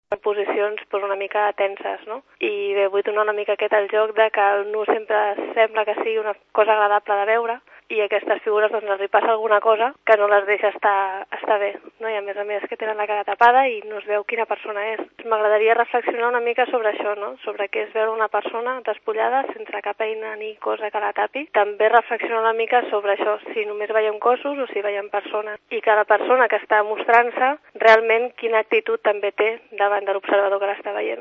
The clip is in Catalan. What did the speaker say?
en posicions una mica tenses, no? I bé, vull donar una mica aquest el joc de que el nu sempre sembla que sigui una cosa agradable de veure, i a aquestes figures doncs els hi passa alguna cosa que no les deixa estar bé, no? I a més que tenen la cara tapada i no es veu quina persona és. M'agradaria reflexionar una mica sobre això, no? Sobre què és veure una persona despullada sense cap eina ni cosa que la tapi. També reflexionar una mica sobre això, si només veiem cossos o si veiem persones. I que la persona que està mostrant-se realment quina actitud també té davant de l'observador que l'està veient.